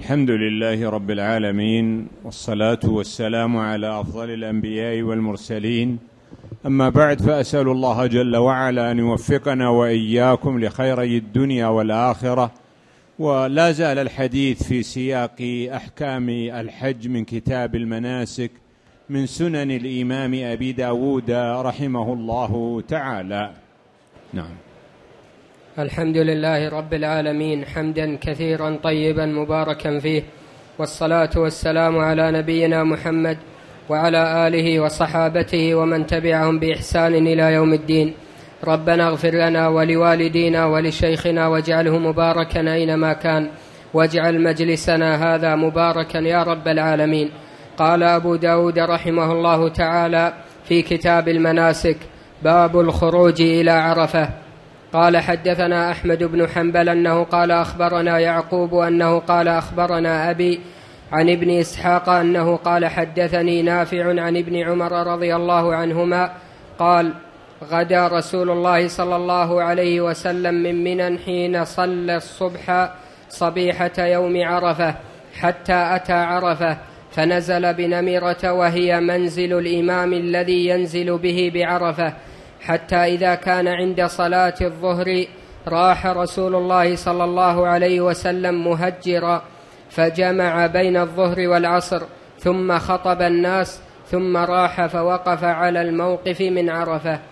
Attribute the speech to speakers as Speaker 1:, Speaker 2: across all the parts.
Speaker 1: الحمد لله رب العالمين، والصلاة والسلام على أفضل الأنبياء والمرسلين. أما بعد، فأسأل الله جل وعلا أن يوفقنا وإياكم لخيري الدنيا والآخرة. ولا زال الحديث في سياق أحكام الحج من كتاب المناسك من سنن الإمام أبي داود رحمه الله تعالى. نعم.
Speaker 2: الحمد لله رب العالمين، حمدا كثيرا طيبا مباركا فيه، والصلاة والسلام على نبينا محمد وعلى آله وصحابته ومن تبعهم بإحسان إلى يوم الدين. ربنا اغفر لنا ولوالدينا ولشيخنا واجعله مباركا أينما كان، واجعل مجلسنا هذا مباركا يا رب العالمين. قال أبو داود رحمه الله تعالى في كتاب المناسك: باب الخروج إلى عرفة. قال: حدثنا أحمد بن حنبل أنه قال أخبرنا يعقوب أنه قال أخبرنا أبي عن ابن إسحاق أنه قال حدثني نافع عن ابن عمر رضي الله عنهما قال: غدا رسول الله صلى الله عليه وسلم من منى حين صلى الصبح صبيحة يوم عرفة حتى أتى عرفة، فنزل بنمرة وهي منزل الإمام الذي ينزل به بعرفة، حتى إذا كان عند صلاة الظهر راح رسول الله صلى الله عليه وسلم مهجرا، فجمع بين الظهر والعصر، ثم خطب الناس، ثم راح فوقف على الموقف من عرفة.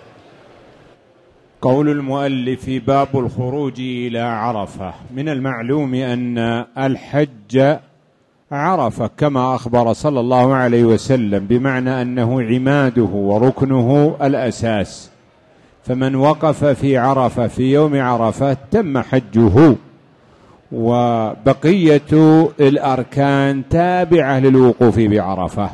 Speaker 1: قول المؤلف: باب الخروج إلى عرفة. من المعلوم أن الحج عرفة كما أخبر صلى الله عليه وسلم، بمعنى أنه عماده وركنه الأساس، فمن وقف في عرفة في يوم عرفة تم حجه، وبقية الأركان تابعة للوقوف بعرفة.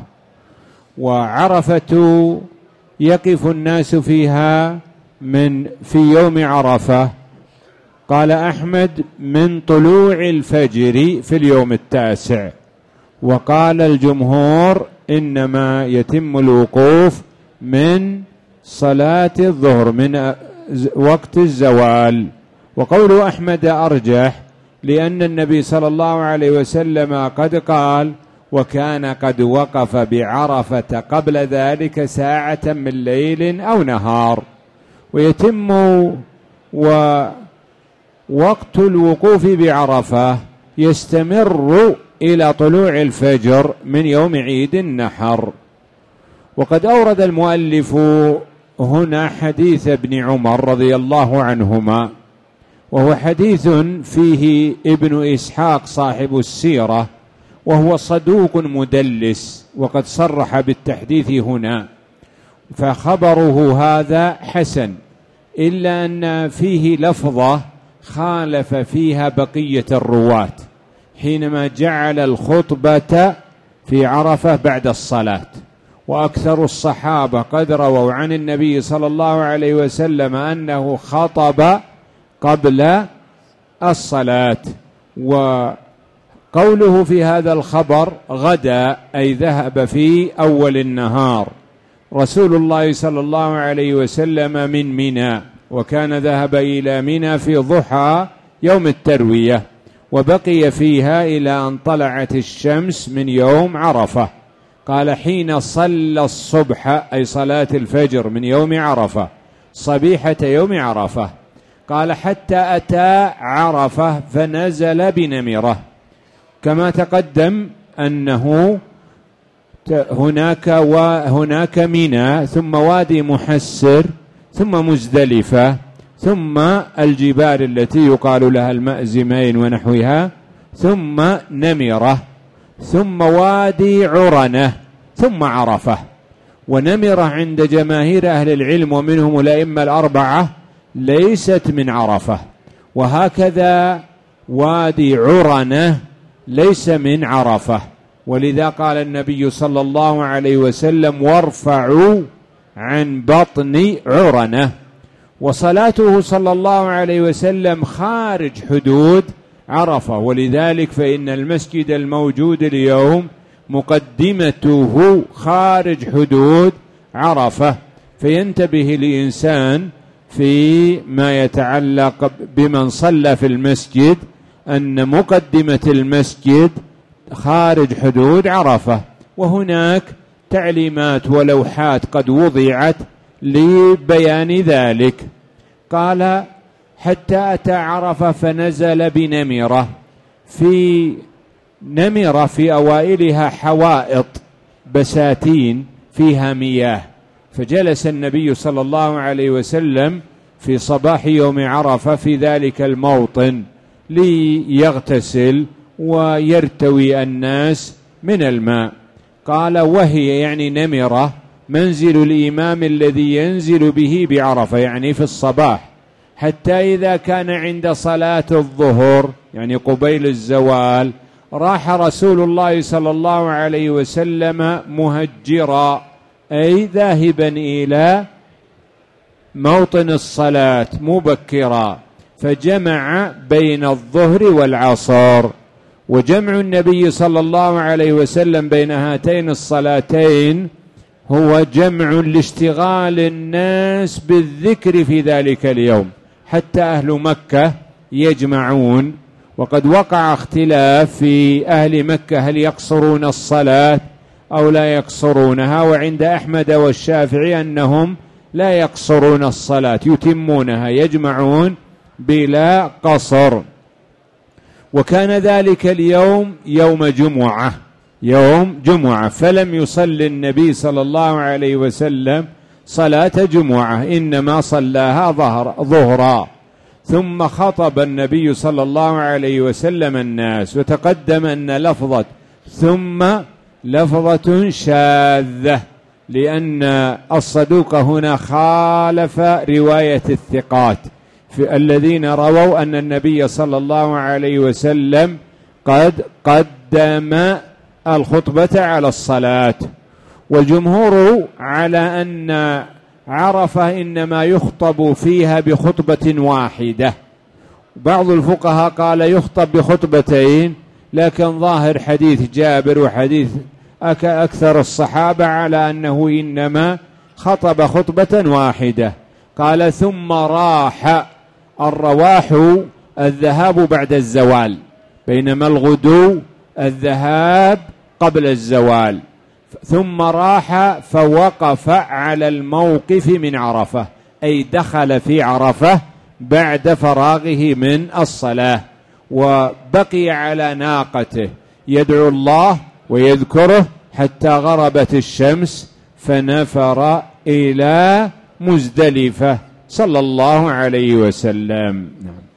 Speaker 1: وعرفة يقف الناس فيها في يوم عرفة، قال أحمد: من طلوع الفجر في اليوم التاسع، وقال الجمهور إنما يتم الوقوف من صلاة الظهر من وقت الزوال. وقول أحمد أرجح، لأن النبي صلى الله عليه وسلم قد قال: وكان قد وقف بعرفة قبل ذلك ساعة من ليل أو نهار. ويتم ووقت الوقوف بعرفة يستمر إلى طلوع الفجر من يوم عيد النحر. وقد أورد المؤلف هنا حديث ابن عمر رضي الله عنهما، وهو حديث فيه ابن إسحاق صاحب السيرة، وهو صدوق مدلس، وقد صرح بالتحديث هنا، فخبره هذا حسن، إلا أن فيه لفظة خالف فيها بقية الرواة حينما جعل الخطبة في عرفة بعد الصلاة. وأكثر الصحابة قد رووا عن النبي صلى الله عليه وسلم أنه خطب قبل الصلاة. وقوله في هذا الخبر غدا، أي ذهب في أول النهار رسول الله صلى الله عليه وسلم من منى، وكان ذهب إلى منى في ضحى يوم التروية، وبقي فيها إلى أن طلعت الشمس من يوم عرفة. قال: حين صلى الصبح، أي صلاة الفجر من يوم عرفة، صبيحة يوم عرفة. قال: حتى أتى عرفة فنزل بنمرة، كما تقدم أنه هناك منى، ثم وادي محسر، ثم مزدلفة، ثم الجبال التي يقال لها المأزمين ونحوها، ثم نمرة، ثم وادي عرنة، ثم عرفة. ونمرة عند جماهير أهل العلم ومنهم الأئمة الأربعة ليست من عرفة، وهكذا وادي عرنة ليس من عرفة. ولذا قال النبي صلى الله عليه وسلم: وارفعوا عن بطن عرنة. وصلاته صلى الله عليه وسلم خارج حدود عرفة، ولذلك فإن المسجد الموجود اليوم مقدمته خارج حدود عرفة، فينتبه الإنسان فيما يتعلق بمن صلى في المسجد أن مقدمة المسجد خارج حدود عرفة، وهناك تعليمات ولوحات قد وضعت لبيان ذلك. قال: حتى أتى عرفة فنزل بنمرة. في نمرة في أوائلها حوائط بساتين فيها مياه، فجلس النبي صلى الله عليه وسلم في صباح يوم عرفة في ذلك الموطن ليغتسل ويرتوي الناس من الماء. قال: وهي يعني نمرة منزل الإمام الذي ينزل به بعرفة، يعني في الصباح، حتى إذا كان عند صلاة الظهر يعني قبيل الزوال راح رسول الله صلى الله عليه وسلم مهجرا، أي ذاهبا إلى موطن الصلاة مبكرا، فجمع بين الظهر والعصر. وجمع النبي صلى الله عليه وسلم بين هاتين الصلاتين هو جمع لاشتغال الناس بالذكر في ذلك اليوم، حتى أهل مكة يجمعون. وقد وقع اختلاف في أهل مكة هل يقصرون الصلاة أو لا يقصرونها، وعند أحمد والشافعي أنهم لا يقصرون الصلاة، يتمونها، يجمعون بلا قصر. وكان ذلك اليوم يوم جمعة، فلم يصل النبي صلى الله عليه وسلم صلاة جمعة، إنما صلاها ظهرا. ثم خطب النبي صلى الله عليه وسلم الناس، وتقدم أن لفظة ثم لفظة شاذة، لأن الصدوق هنا خالف رواية الثقات في الذين رووا أن النبي صلى الله عليه وسلم قد قدم الخطبة على الصلاة. والجمهور على أن عرفة إنما يخطب فيها بخطبة واحدة. بعض الفقهاء قال يخطب بخطبتين، لكن ظاهر حديث جابر وحديث أكثر الصحابة على أنه إنما خطب خطبة واحدة. قال: ثم راح. الرواح الذهاب بعد الزوال، بينما الغدو الذهاب قبل الزوال. ثم راح فوقف على الموقف من عرفة، أي دخل في عرفة بعد فراغه من الصلاة، وبقي على ناقته يدعو الله ويذكره حتى غربت الشمس، فنفر إلى مزدلفة صلى الله عليه وسلم.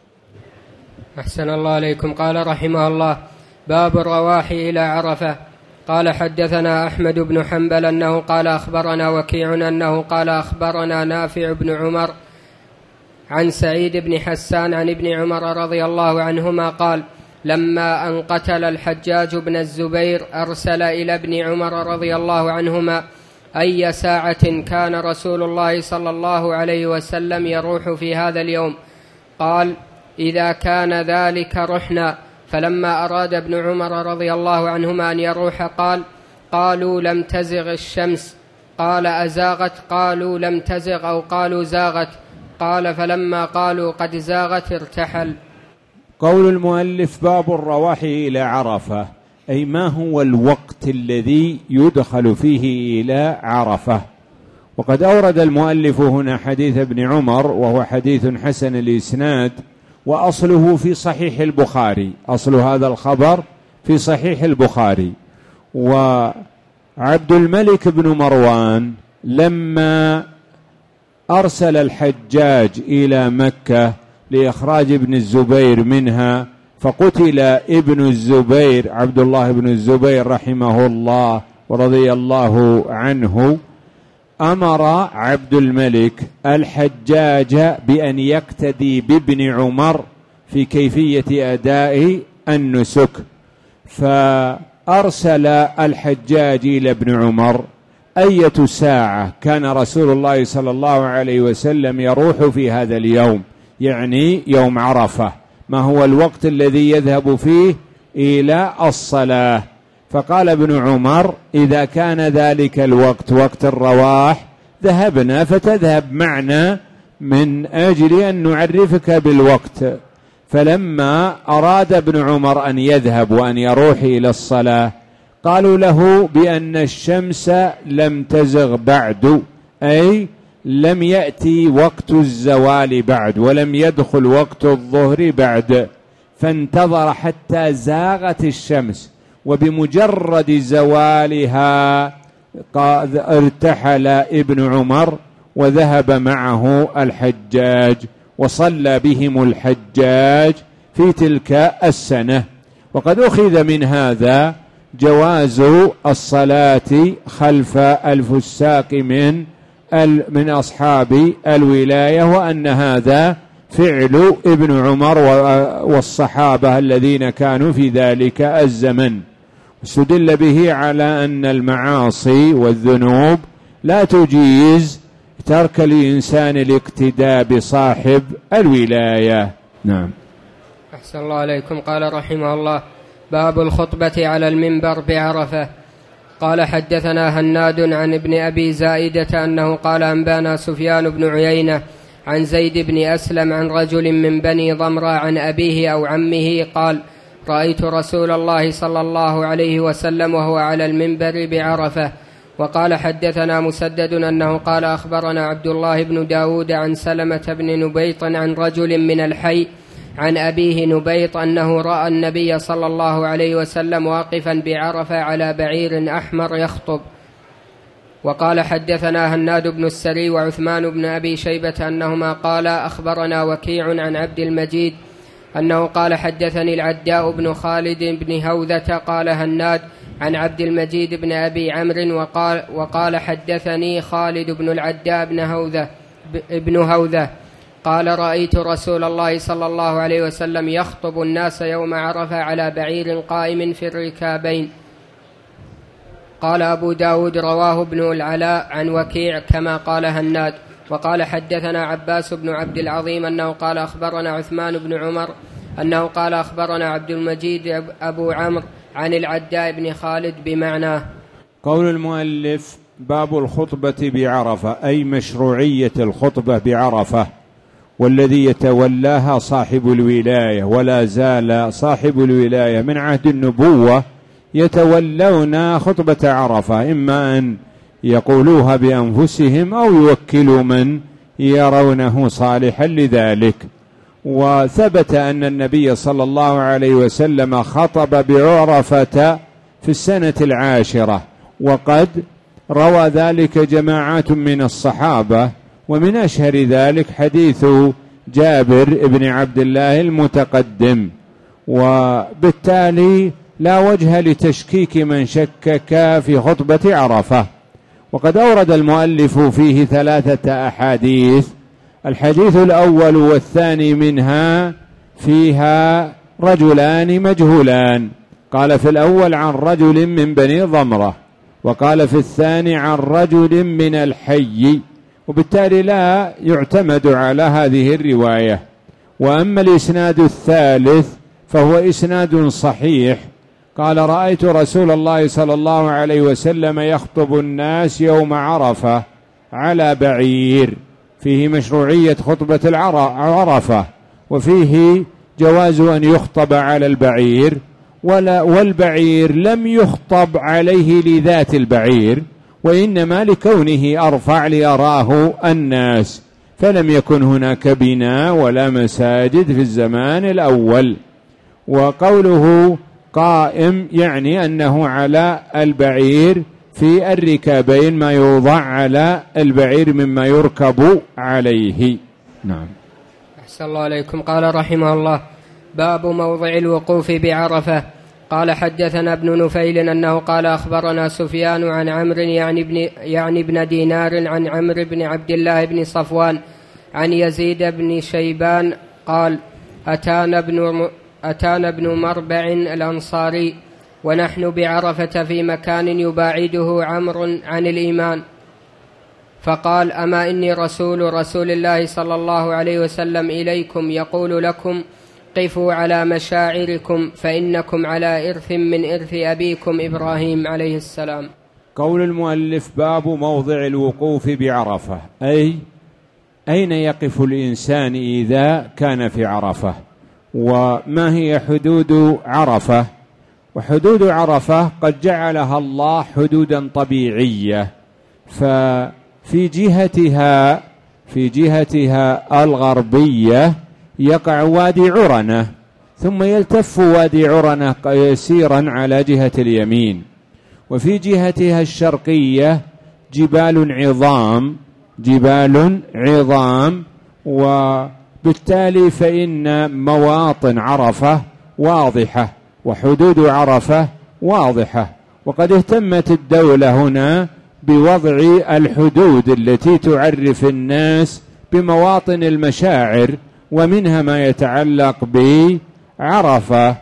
Speaker 2: أحسن الله عليكم. قال رحمه الله: باب الرواح إلى عرفة. قال: حدثنا أحمد بن حنبل أنه قال أخبرنا وكيع أنه قال أخبرنا نافع بن عمر عن سعيد بن حسان عن ابن عمر رضي الله عنهما قال: لما أن قتل الحجاج بن الزبير أرسل إلى ابن عمر رضي الله عنهما أي ساعة كان رسول الله صلى الله عليه وسلم يروح في هذا اليوم؟ قال: إذا كان ذلك رحنا. فلما أراد ابن عمر رضي الله عنهما أن يروح قالوا لم تزغ الشمس. قال: أزاغت؟ قالوا لم تزغ، أو قالوا زاغت. قال: فلما قالوا قد زاغت ارتحل.
Speaker 1: قول المؤلف: باب الرواح إلى عرفة، أي ما هو الوقت الذي يدخل فيه إلى عرفة. وقد أورد المؤلف هنا حديث ابن عمر، وهو حديث حسن الإسناد، وأصله في صحيح البخاري، أصل هذا الخبر في صحيح البخاري. وعبد الملك بن مروان لما أرسل الحجاج إلى مكة لإخراج ابن الزبير منها، فقتل ابن الزبير عبد الله بن الزبير رحمه الله ورضي الله عنه، أمر عبد الملك الحجاج بأن يقتدي بابن عمر في كيفية أداء النسك، فأرسل الحجاج إلى ابن عمر أية ساعة كان رسول الله صلى الله عليه وسلم يروح في هذا اليوم، يعني يوم عرفة، ما هو الوقت الذي يذهب فيه إلى الصلاة. فقال ابن عمر: إذا كان ذلك الوقت وقت الرواح ذهبنا، فتذهب معنا من أجل أن نعرفك بالوقت. فلما أراد ابن عمر أن يذهب وأن يروح إلى الصلاة قالوا له بأن الشمس لم تزغ بعد، أي لم يأتي وقت الزوال بعد ولم يدخل وقت الظهر بعد، فانتظر حتى زاغت الشمس، وبمجرد زوالها ارتحل ابن عمر وذهب معه الحجاج وصلى بهم الحجاج في تلك السنة. وقد أخذ من هذا جواز الصلاة خلف الفساق من أصحاب الولاية، وأن هذا فعل ابن عمر والصحابة الذين كانوا في ذلك الزمن. استدل به على أن المعاصي والذنوب لا تجيز ترك الإنسان الاقتداء بصاحب الولاية. نعم.
Speaker 2: أحسن الله عليكم. قال رحمه الله: باب الخطبة على المنبر بعرفة. قال حدثنا هناد عن ابن أبي زائدة أنه قال أنبانا سفيان بن عيينة عن زيد بن أسلم عن رجل من بني ضمرة عن أبيه أو عمه قال: رأيت رسول الله صلى الله عليه وسلم وهو على المنبر بعرفة. وقال حدثنا مسدد أنه قال أخبرنا عبد الله بن داود عن سلمة بن نبيط عن رجل من الحي عن أبيه نبيط أنه رأى النبي صلى الله عليه وسلم واقفا بعرفة على بعير أحمر يخطب. وقال حدثنا هناد بن السري وعثمان بن أبي شيبة أنهما قال أخبرنا وكيع عن عبد المجيد أنه قال حدثني العداء بن خالد بن هوذة قال هناد عن عبد المجيد بن أبي عمرو وقال حدثني خالد بن العداء بن هوذة قال: رأيت رسول الله صلى الله عليه وسلم يخطب الناس يوم عرفة على بعير قائم في الركابين. قال أبو داود: رواه ابن العلاء عن وكيع كما قال هناد. وقال حدثنا عباس بن عبد العظيم أنه قال أخبرنا عثمان بن عمر أنه قال أخبرنا عبد المجيد أبو عمرو عن العداء بن خالد بمعناه.
Speaker 1: قول المؤلف: باب الخطبة بعرفة، أي مشروعية الخطبة بعرفة، والذي يتولاها صاحب الولاية، ولا زال صاحب الولاية من عهد النبوة يتولون خطبة عرفة، إما أن يقولوها بأنفسهم أو يوكلوا من يرونه صالحا لذلك. وثبت أن النبي صلى الله عليه وسلم خطب بعرفة في السنة 10، وقد روى ذلك جماعات من الصحابة، ومن أشهر ذلك حديث جابر بن عبد الله المتقدم. وبالتالي لا وجه لتشكيك من شكك في خطبة عرفة. وقد أورد المؤلف فيه 3 أحاديث. الحديث الأول والثاني منها فيها رجلان مجهولان، قال في الأول عن رجل من بني ضمرة، وقال في الثاني عن رجل من الحي، وبالتالي لا يعتمد على هذه الرواية. وأما الإسناد الثالث فهو إسناد صحيح، قال: رأيت رسول الله صلى الله عليه وسلم يخطب الناس يوم عرفة على بعير، فيه مشروعية خطبة عرفة، وفيه جواز أن يخطب على البعير، والبعير لم يخطب عليه لذات البعير، وإنما لكونه أرفع ليراه الناس، فلم يكن هناك بناء ولا مساجد في الزمان الأول. وقوله قائم يعني أنه على البعير في الركابين، ما يوضع على البعير مما يركب عليه. نعم.
Speaker 2: أحسن الله عليكم. قال رحمه الله: باب موضع الوقوف بعرفة. قال حدثنا ابن نفيل أنه قال أخبرنا سفيان عن عمرو يعني ابن دينار عن عمرو بن عبد الله بن صفوان عن يزيد بن شيبان قال: أتانا ابن مربع الأنصاري ونحن بعرفة في مكان يباعده عمرو عن الإيمان، فقال: أما إني رسول الله صلى الله عليه وسلم إليكم يقول لكم: قفوا على مشاعركم فإنكم على إرث من إرث أبيكم إبراهيم عليه السلام.
Speaker 1: قول المؤلف: باب موضع الوقوف بعرفة، أي أين يقف الإنسان إذا كان في عرفة. وما هي حدود عرفة؟ وحدود عرفة قد جعلها الله حدودا طبيعية، ففي جهتها الغربية يقع وادي عرنة، ثم يلتف وادي عرنة يسيرا على جهة اليمين، وفي جهتها الشرقية جبال عظام، وبالتالي فإن مواطن عرفة واضحة وحدود عرفة واضحة. وقد اهتمت الدولة هنا بوضع الحدود التي تعرف الناس بمواطن المشاعر، ومنها ما يتعلق بعرفة.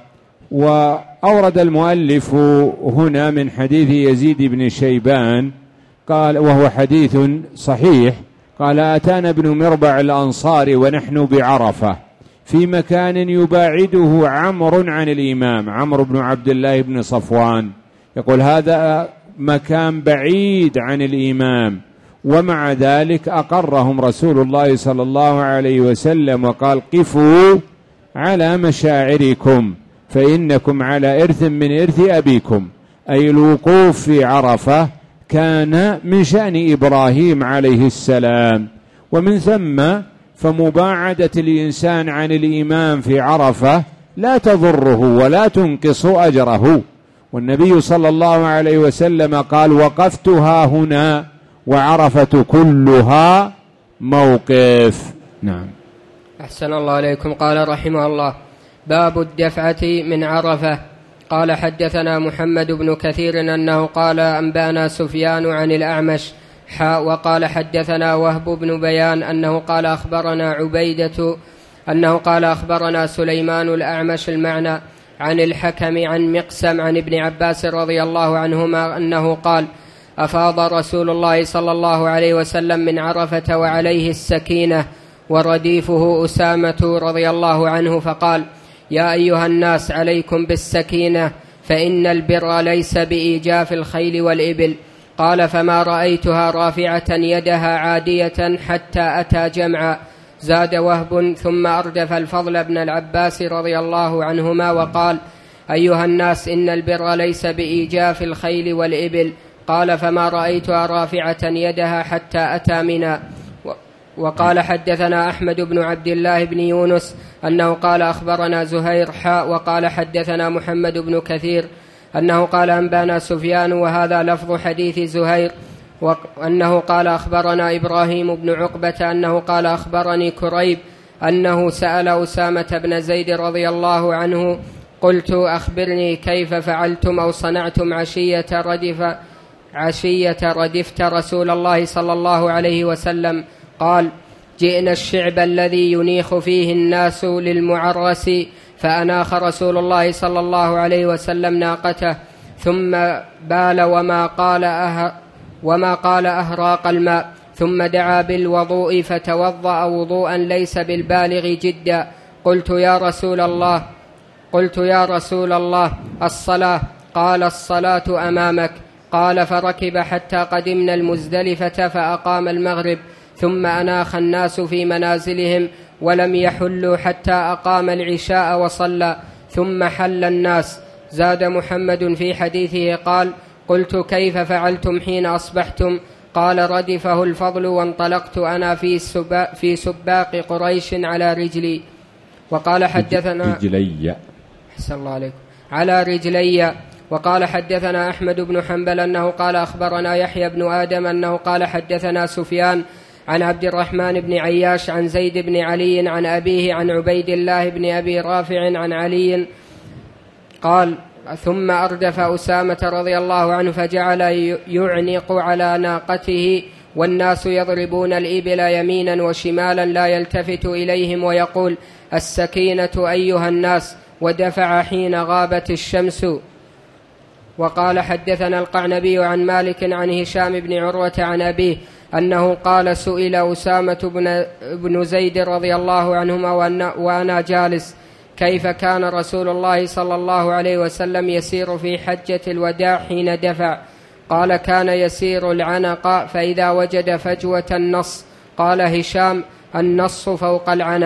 Speaker 1: وأورد المؤلف هنا من حديث يزيد بن شيبان قال، وهو حديث صحيح، قال: أتانا ابن مربع الأنصاري ونحن بعرفة في مكان يباعده عمرو عن الإمام، عمرو بن عبد الله بن صفوان، يقول هذا مكان بعيد عن الإمام، ومع ذلك أقرهم رسول الله صلى الله عليه وسلم وقال: قفوا على مشاعركم فإنكم على إرث من إرث أبيكم. أي الوقوف في عرفة كان من شأن إبراهيم عليه السلام، ومن ثم فمباعدة الإنسان عن الإمام في عرفة لا تضره ولا تنقص أجره. والنبي صلى الله عليه وسلم قال: وقفتها هنا وعرفة كلها موقف. نعم.
Speaker 2: أحسن الله عليكم. قال رحمه الله: باب الدفعة من عرفة. قال: حدثنا محمد بن كثير أنه قال: أنبانا سفيان عن الأعمش وقال: حدثنا وهب بن بيان أنه قال: أخبرنا عبيدة أنه قال: أخبرنا سليمان الأعمش المعنى عن الحكم عن مقسم عن ابن عباس رضي الله عنهما أنه قال: أفاض رسول الله صلى الله عليه وسلم من عرفة وعليه السكينة ورديفه أسامة رضي الله عنه، فقال: يا أيها الناس عليكم بالسكينة فإن البر ليس بإيجاف الخيل والإبل. قال: فما رأيتها رافعة يدها عادية حتى أتى جمعا. زاد وهب: ثم أردف الفضل بن العباس رضي الله عنهما وقال: أيها الناس إن البر ليس بإيجاف الخيل والإبل. قال: فما رأيتها رافعة يدها حتى أتى منى. وقال: حدثنا أحمد بن عبد الله بن يونس أنه قال: أخبرنا زهير وقال: حدثنا محمد بن كثير أنه قال: أنبانا سفيان، وهذا لفظ حديث زهير، وأنه قال: أخبرنا إبراهيم بن عقبة أنه قال: أخبرني كريب أنه سأل أسامة بن زيد رضي الله عنه: قلت: أخبرني كيف فعلتم أو صنعتم عشية ردفت رسول الله صلى الله عليه وسلم؟ قال: جئنا الشعب الذي ينيخ فيه الناس للمعرس، فأناخ رسول الله صلى الله عليه وسلم ناقته، ثم بال وما قال أهراق الماء، ثم دعا بالوضوء فتوضأ وضوءا ليس بالبالغ جدا. قلت: يا رسول الله الصلاة؟ قال: الصلاة أمامك. قال: فركب حتى قدمنا المزدلفة فأقام المغرب، ثم أناخ الناس في منازلهم ولم يحلوا حتى أقام العشاء وصلى، ثم حل الناس. زاد محمد في حديثه قال: قلت: كيف فعلتم حين أصبحتم؟ قال: ردفه الفضل وانطلقت أنا في سباق قريش على رجلي. وقال: حدثنا
Speaker 1: رجلي
Speaker 2: الله عليكم على رجلي. وقال: حدثنا أحمد بن حنبل أنه قال: أخبرنا يحيى بن آدم أنه قال: حدثنا سفيان عن عبد الرحمن بن عياش عن زيد بن علي عن أبيه عن عبيد الله بن أبي رافع عن علي قال: ثم أردف أسامة رضي الله عنه فجعل يعنق على ناقته، والناس يضربون الإبل يمينا وشمالا لا يلتفت إليهم، ويقول: السكينة أيها الناس، ودفع حين غابت الشمس. وقال: حدثنا القعنبي عن مالك عن هشام بن عروة عن أبيه أنه قال: سئل أسامة بن زيد رضي الله عنهما وأنا جالس: كيف كان رسول الله صلى الله عليه وسلم يسير في حجة الوداع حين دفع؟ قال: كان يسير العنق فإذا وجد فجوة النص. قال هشام: النص فوق العنق.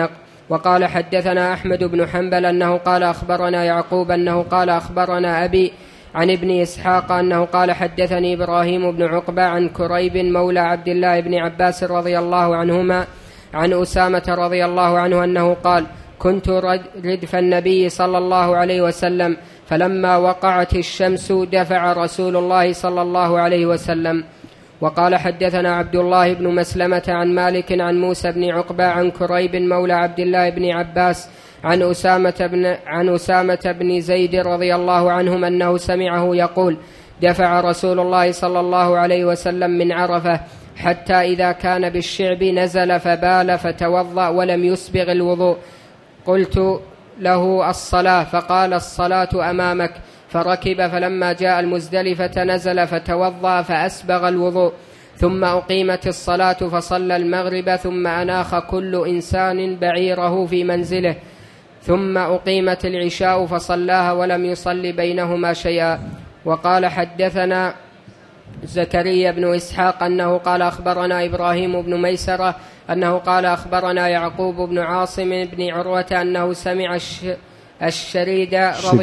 Speaker 2: وقال حدثنا أحمد بن حنبل أنه قال أخبرنا يعقوب أنه قال أخبرنا أبي عن ابن إسحاق أنه قال حدثني إبراهيم بن عقبة عن كريب مولى عبد الله بن عباس رضي الله عنهما عن أسامة رضي الله عنه أنه قال كنت ردف النبي صلى الله عليه وسلم فلما وقعت الشمس دفع رسول الله صلى الله عليه وسلم. وقال حدثنا عبد الله بن مسلمة عن مالك عن موسى بن عقبة عن كريب مولى عبد الله بن عباس عن أسامة بن زيد رضي الله عنهم أنه سمعه يقول دفع رسول الله صلى الله عليه وسلم من عرفة حتى إذا كان بالشعب نزل فبال فتوضأ ولم يسبغ الوضوء. قلت له الصلاة فقال الصلاة أمامك، فركب فلما جاء المزدلفة نزل فتوضأ فأسبغ الوضوء، ثم أقيمت الصلاة فصلى المغرب، ثم أناخ كل إنسان بعيره في منزله، ثم أقيمت العشاء فصلاها ولم يصل بينهما شيئا. وقال حدثنا زكريا بن إسحاق أنه قال أخبرنا إبراهيم بن ميسرة أنه قال أخبرنا يعقوب بن عاصم بن عروة أنه سمع الشريد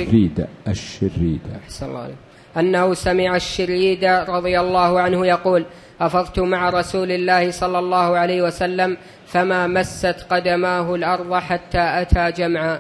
Speaker 2: رضي الله عنه يقول أفضت مع رسول الله صلى الله عليه وسلم فما مست قدماه الأرض حتى أتى جمعا.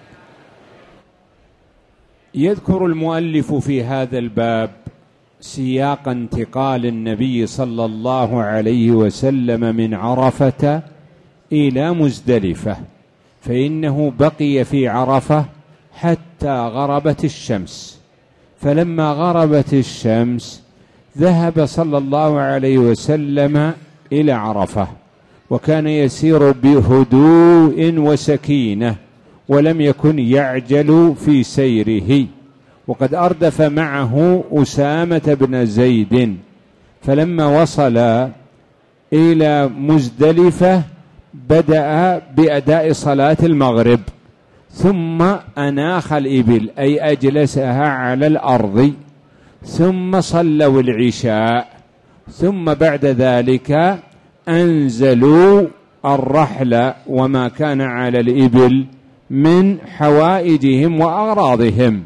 Speaker 1: يذكر المؤلف في هذا الباب سياق انتقال النبي صلى الله عليه وسلم من عرفة إلى مزدلفة، فإنه بقي في عرفة حتى غربت الشمس، فلما غربت الشمس ذهب صلى الله عليه وسلم إلى عرفة، وكان يسير بهدوء وسكينة ولم يكن يعجل في سيره، وقد أردف معه أسامة بن زيد. فلما وصل إلى مزدلفة بدأ بأداء صلاة المغرب، ثم أناخ الإبل أي أجلسها على الأرض، ثم صلوا العشاء، ثم بعد ذلك أنزلوا الرحل وما كان على الإبل من حوائجهم وأغراضهم،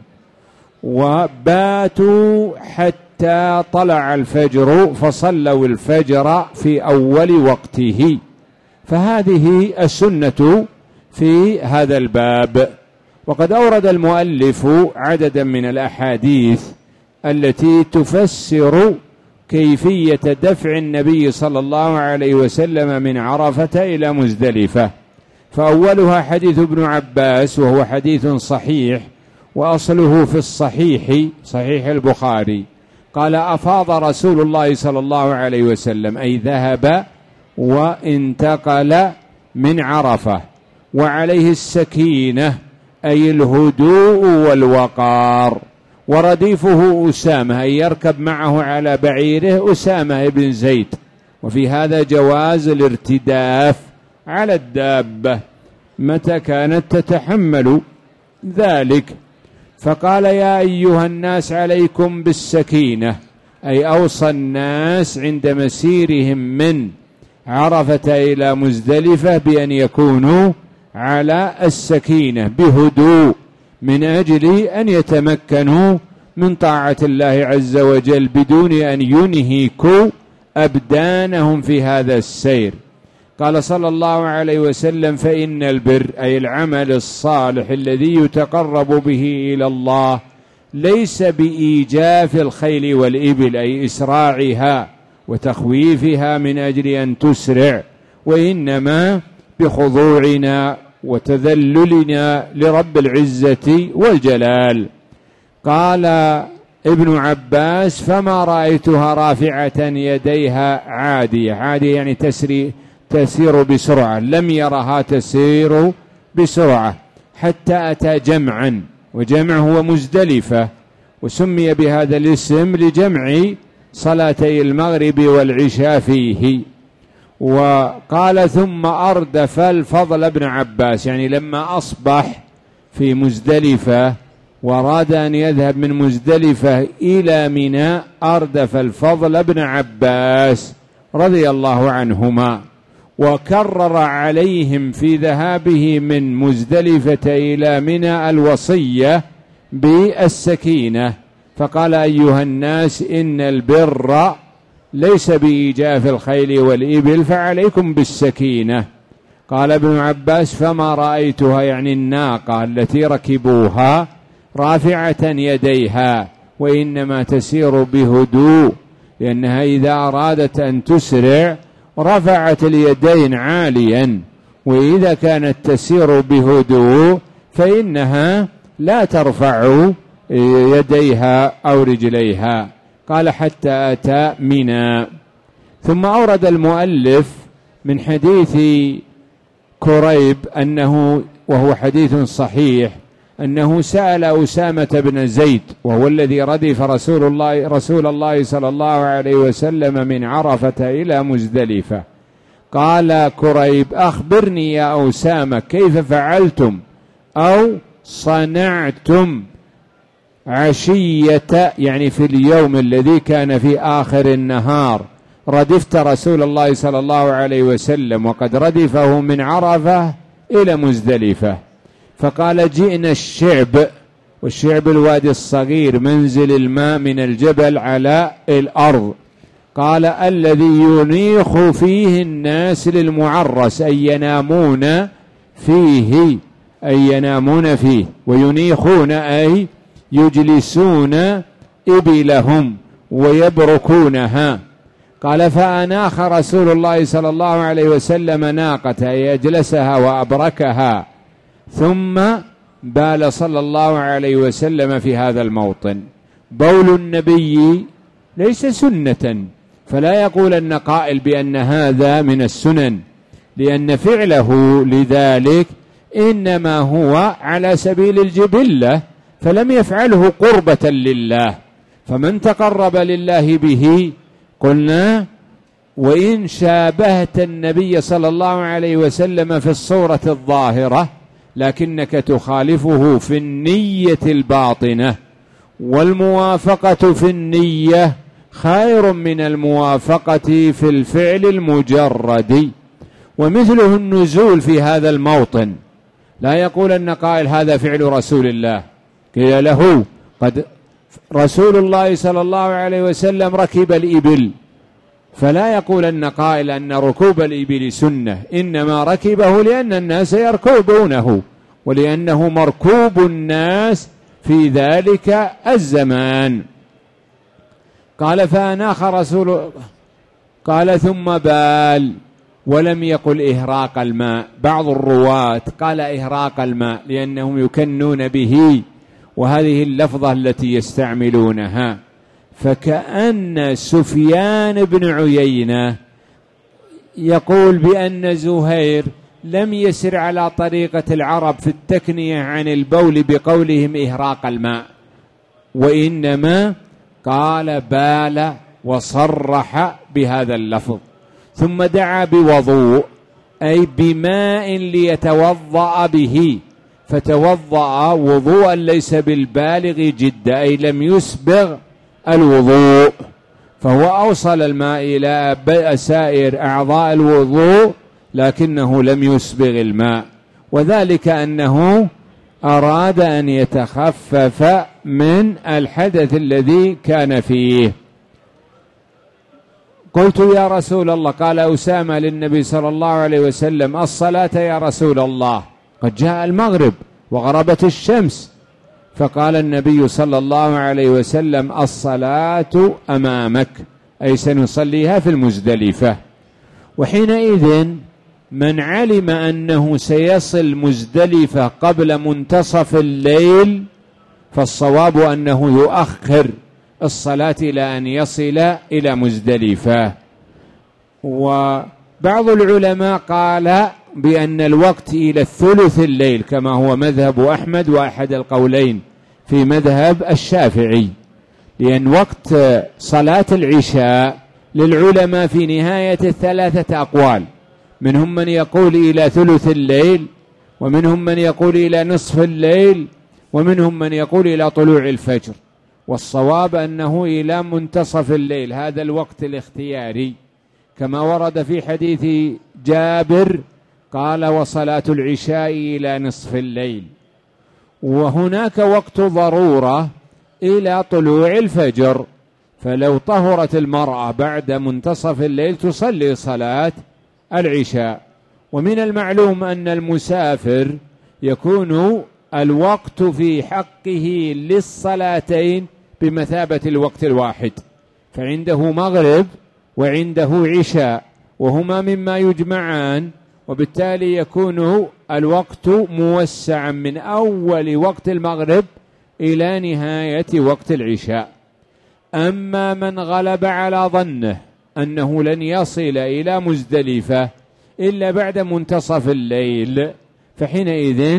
Speaker 1: وباتوا حتى طلع الفجر فصلوا الفجر في أول وقته. فهذه السنة في هذا الباب. وقد أورد المؤلف عددا من الأحاديث التي تفسر كيفية دفع النبي صلى الله عليه وسلم من عرفة إلى مزدلفة، فأولها حديث ابن عباس وهو حديث صحيح وأصله في الصحيح صحيح البخاري، قال أفاض رسول الله صلى الله عليه وسلم أي ذهب وانتقل من عرفة وعليه السكينة أي الهدوء والوقار، ورديفه أسامة أي يركب معه على بعيره أسامة بن زيد، وفي هذا جواز الارتداف على الدابة متى كانت تتحمل ذلك. فقال يا أيها الناس عليكم بالسكينة، أي أوصى الناس عند مسيرهم من عرفة إلى مزدلفة بأن يكونوا على السكينة بهدوء من أجل أن يتمكنوا من طاعة الله عز وجل بدون أن ينهكوا أبدانهم في هذا السير. قال صلى الله عليه وسلم فإن البر أي العمل الصالح الذي يتقرب به إلى الله ليس بإيجاف الخيل والإبل أي إسراعها وتخويفها من أجل أن تسرع، وإنما بخضوعنا وتذللنا لرب العزة والجلال. قال ابن عباس فما رأيتها رافعة يديها عادية يعني تسير بسرعة، لم يرها تسير بسرعة حتى أتى جمعا، وجمع هو مزدلفة، وسمي بهذا الاسم لجمع صلاتي المغرب والعشاء فيه. وقال ثم أردف الفضل بن عباس، يعني لما أصبح في مزدلفة وأراد أن يذهب من مزدلفة إلى منى أردف الفضل بن عباس رضي الله عنهما، وكرر عليهم في ذهابه من مزدلفة إلى منى الوصية بالسكينة، فقال: أيها الناس، إن البر ليس بإيجاف الخيل والإبل، فعليكم بالسكينة. قال ابن عباس: فما رأيتها، يعني الناقة التي ركبوها، رافعة يديها، وإنما تسير بهدوء، لأنها إذا أرادت أن تسرع رفعت اليدين عاليا، وإذا كانت تسير بهدوء فإنها لا ترفع يديها أو رجليها. قال: حتى أتى منى. ثم أورد المؤلف من حديث كريب أنه، وهو حديث صحيح، أنه سأل أسامة بن زيد، وهو الذي ردف رسول الله صلى الله عليه وسلم من عرفة إلى مزدلفة. قال كريب: أخبرني يا أسامة كيف فعلتم أو صنعتم عشية، يعني في اليوم الذي كان في آخر النهار ردفت رسول الله صلى الله عليه وسلم، وقد ردفه من عرفة إلى مزدلفة. فقال: جئنا الشعب، والشعب الوادي الصغير، منزل الماء من الجبل على الأرض. قال: الذي ينيخ فيه الناس للمعرس، أي ينامون فيه، وينيخون أي يجلسون إبلهم ويبركونها. قال: فأناخ رسول الله صلى الله عليه وسلم ناقة، أي أجلسها وأبركها، ثم بال صلى الله عليه وسلم في هذا الموطن. بول النبي ليس سنة، فلا يقولن قائل بأن هذا من السنن، لأن فعله لذلك إنما هو على سبيل الجبلة، فلم يفعله قربة لله. فمن تقرب لله به قلنا: وإن شابهت النبي صلى الله عليه وسلم في الصورة الظاهرة، لكنك تخالفه في النية الباطنة، والموافقة في النية خير من الموافقة في الفعل المجرد. ومثله النزول في هذا الموطن، لا يقول أن قائل هذا فعل رسول الله، قيل له: قد رسول الله صلى الله عليه وسلم ركب الإبل، فلا يقول أن قائل أن ركوب الإبل سنة، إنما ركبه لأن الناس يركبونه، ولأنه مركوب الناس في ذلك الزمان. قال: فأناخ رسول، قال: ثم بال، ولم يقل إهراق الماء. بعض الرواة قال إهراق الماء لأنهم يكنون به، وهذه اللفظة التي يستعملونها. فكأن سفيان بن عيينة يقول بأن زهير لم يسر على طريقة العرب في التكنية عن البول بقولهم إهراق الماء، وإنما قال بال وصرح بهذا اللفظ. ثم دعا بوضوء، أي بماء ليتوضأ به، فتوضأ وضوءا ليس بالبالغ جدا، أي لم يسبغ الوضوء، فهو أوصل الماء إلى سائر أعضاء الوضوء لكنه لم يسبغ الماء، وذلك أنه أراد أن يتخفف من الحدث الذي كان فيه. قلت: يا رسول الله، قال أسامة للنبي صلى الله عليه وسلم: الصلاة يا رسول الله، قد جاء المغرب وغربت الشمس. فقال النبي صلى الله عليه وسلم: الصلاة أمامك، أي سنصليها في المزدلفة. وحينئذ من علم أنه سيصل مزدلفة قبل منتصف الليل، فالصواب أنه يؤخر الصلاة إلى أن يصل إلى مزدلفة. وبعض العلماء قال بأن الوقت إلى الثلث الليل، كما هو مذهب أحمد وأحد القولين في مذهب الشافعي، لأن وقت صلاة العشاء للعلماء في نهاية 3 أقوال، منهم من يقول إلى ثلث الليل، ومنهم من يقول إلى نصف الليل، ومنهم من يقول إلى طلوع الفجر، والصواب أنه إلى منتصف الليل، هذا الوقت الاختياري. كما ورد في حديث جابر قال: وصلاة العشاء إلى نصف الليل. وهناك وقت ضرورة إلى طلوع الفجر، فلو طهرت المرأة بعد منتصف الليل تصلي صلاة العشاء. ومن المعلوم أن المسافر يكون الوقت في حقه للصلاتين بمثابة الوقت الواحد، فعنده مغرب وعنده عشاء وهما مما يجمعان، وبالتالي يكون الوقت موسعا من أول وقت المغرب إلى نهاية وقت العشاء. أما من غلب على ظنه أنه لن يصل إلى مزدلفة إلا بعد منتصف الليل، فحينئذ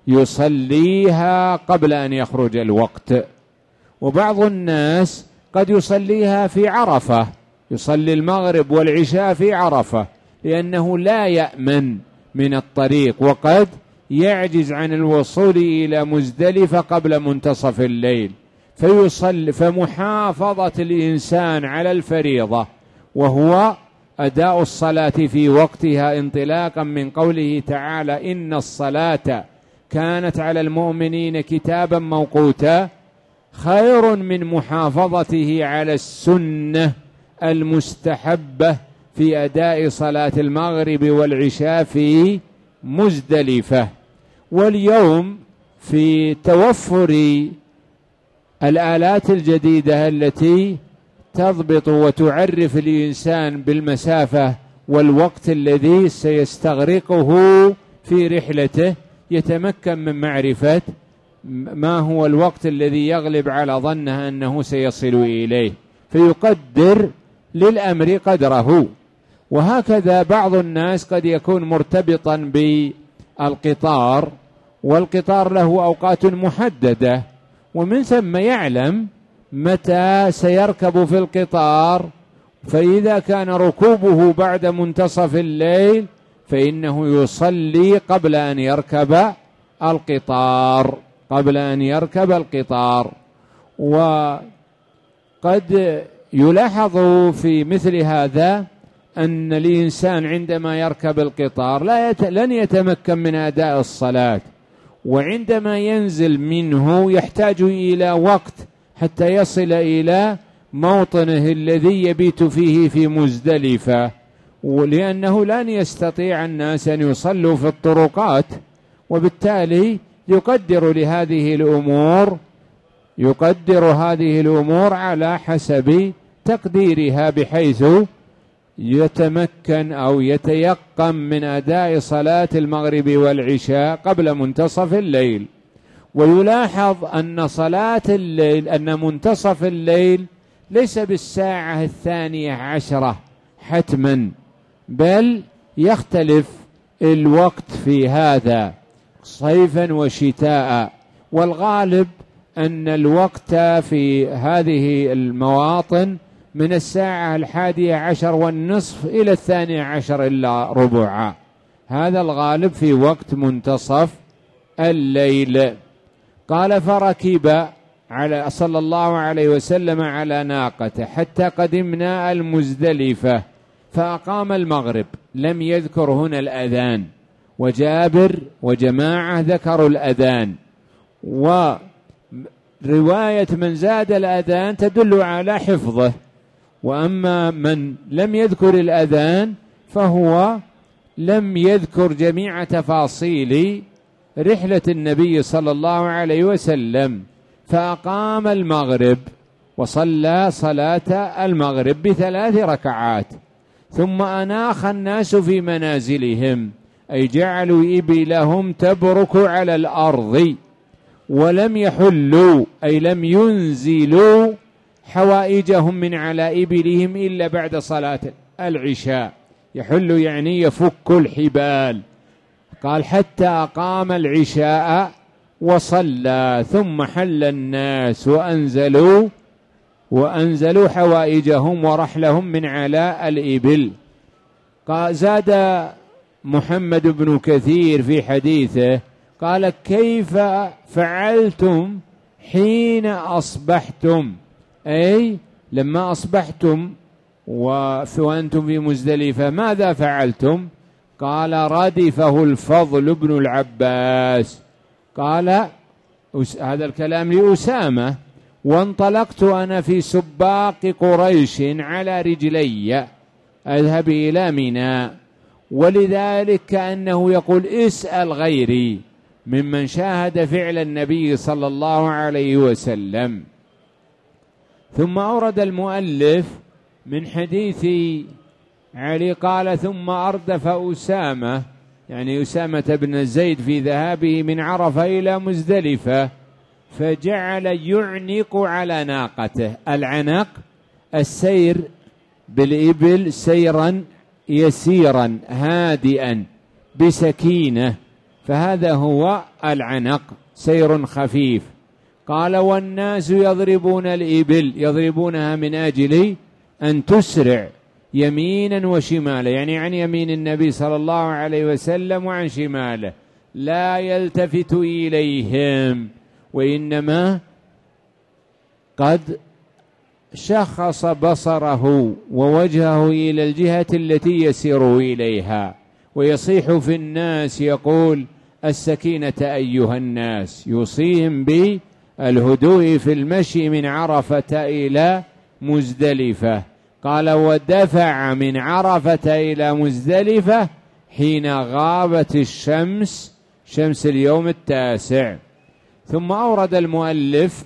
Speaker 1: يصليها قبل أن يخرج الوقت. وبعض الناس قد يصليها في عرفة، يصلي المغرب والعشاء في عرفة، لأنه لا يأمن من الطريق وقد يعجز عن الوصول إلى مزدلفة قبل منتصف الليل، فيصلي. فمحافظة الإنسان على الفريضة وهو أداء الصلاة في وقتها انطلاقا من قوله تعالى: إن الصلاة كانت على المؤمنين كتابا موقوتا، خير من محافظته على السنة المستحبة في أداء صلاة المغرب والعشاء في مزدلفة. واليوم في توفر الآلات الجديدة التي تضبط وتعرف الإنسان بالمسافة والوقت الذي سيستغرقه في رحلته، يتمكن من معرفة ما هو الوقت الذي يغلب على ظنه أنه سيصل إليه، فيقدر للأمر قدره. وهكذا بعض الناس قد يكون مرتبطا بالقطار، والقطار له أوقات محددة، ومن ثم يعلم متى سيركب في القطار، فإذا كان ركوبه بعد منتصف الليل فإنه يصلي قبل أن يركب القطار. وقد يلاحظ في مثل هذا أن الإنسان عندما يركب القطار لن يتمكن من أداء الصلاة، وعندما ينزل منه يحتاج إلى وقت حتى يصل إلى موطنه الذي يبيت فيه في مزدلفة، ولأنه لن يستطيع الناس أن يصلوا في الطرقات، وبالتالي يقدر هذه الأمور على حسب تقديرها، بحيث يتمكن أو يتيقن من أداء صلاة المغرب والعشاء قبل منتصف الليل. ويلاحظ أن منتصف الليل ليس بالساعة 12 حتما، بل يختلف الوقت في هذا صيفا وشتاء، والغالب أن الوقت في هذه المواطن من الساعة 11:30 إلى 12 إلا ربع، هذا الغالب في وقت منتصف الليل. قال: فركب صلى الله عليه وسلم على ناقته حتى قدمنا المزدلفة فأقام المغرب، لم يذكر هنا الأذان، وجابر وجماعة ذكروا الأذان. ورواية من زاد الأذان تدل على حفظه، وأما من لم يذكر الأذان فهو لم يذكر جميع تفاصيل رحلة النبي صلى الله عليه وسلم. فأقام المغرب وصلى صلاة المغرب ب3 ركعات، ثم أناخ الناس في منازلهم، أي جعلوا إبلهم تبرك على الأرض، ولم يحلوا أي لم ينزلوا حوائجهم من على إبلهم إلا بعد صلاة العشاء. يحل يعني يفك الحبال. قال: حتى أقام العشاء وصلى، ثم حل الناس وأنزلوا حوائجهم ورحلهم من على الإبل. زاد محمد بن كثير في حديثه قال: كيف فعلتم حين أصبحتم؟ أي لما أصبحتم وأنتم في مزدلفة ماذا فعلتم؟ قال ردفه الفضل بن العباس. قال هذا الكلام لأسامة، وانطلقت أنا في سباق قريش على رجلي أذهب إلى منى، ولذلك كأنه يقول اسأل غيري ممن شاهد فعل النبي صلى الله عليه وسلم. ثم أورد المؤلف من حديث علي قال ثم أردف أسامة، يعني أسامة بن زيد في ذهابه من عرفة إلى مزدلفة، فجعل يعنق على ناقته. العنق السير بالإبل سيرا يسيرا هادئا بسكينة، فهذا هو العنق، سير خفيف. قال والناس يضربون الإبل، يضربونها من أجل أن تسرع يمينا وشمالا، يعني عن يمين النبي صلى الله عليه وسلم وعن شماله، لا يلتفت إليهم، وإنما قد شخص بصره ووجهه إلى الجهة التي يسير إليها، ويصيح في الناس يقول السكينة أيها الناس، يوصيهم بالهدوء في المشي من عرفة إلى مزدلفة. قال ودفع من عرفة إلى مزدلفة حين غابت الشمس، شمس اليوم التاسع. ثم أورد المؤلف